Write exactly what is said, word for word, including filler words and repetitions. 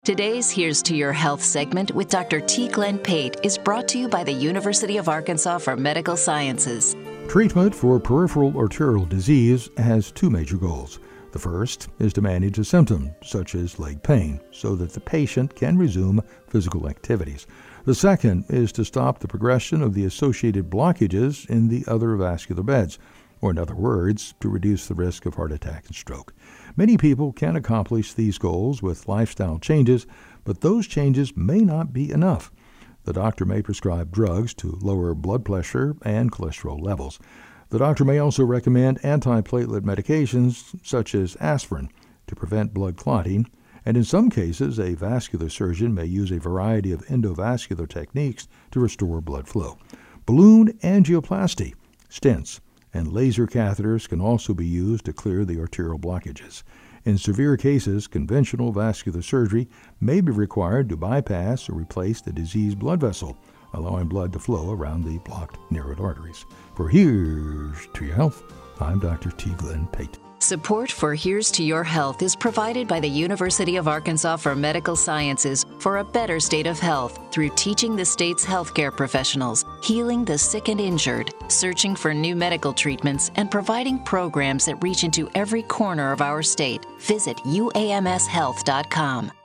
Today's Here's to Your Health segment with Doctor T. Glenn Pate is brought to you by the University of Arkansas for Medical Sciences. Treatment for peripheral arterial disease has two major goals. The first is to manage a symptom, such as leg pain, so that the patient can resume physical activities. The second is to stop the progression of the associated blockages in the other vascular beds, or in other words, to reduce the risk of heart attack and stroke. Many people can accomplish these goals with lifestyle changes, but those changes may not be enough. The doctor may prescribe drugs to lower blood pressure and cholesterol levels. The doctor may also recommend antiplatelet medications such as aspirin to prevent blood clotting, and in some cases, a vascular surgeon may use a variety of endovascular techniques to restore blood flow. Balloon angioplasty, stents, and laser catheters can also be used to clear the arterial blockages. In severe cases, conventional vascular surgery may be required to bypass or replace the diseased blood vessel, allowing blood to flow around the blocked narrowed arteries. For Here's to Your Health, I'm Doctor T. Glenn Pate. Support for Here's to Your Health is provided by the University of Arkansas for Medical Sciences for a better state of health through teaching the state's healthcare professionals, healing the sick and injured, searching for new medical treatments, and providing programs that reach into every corner of our state. Visit U A M S health dot com.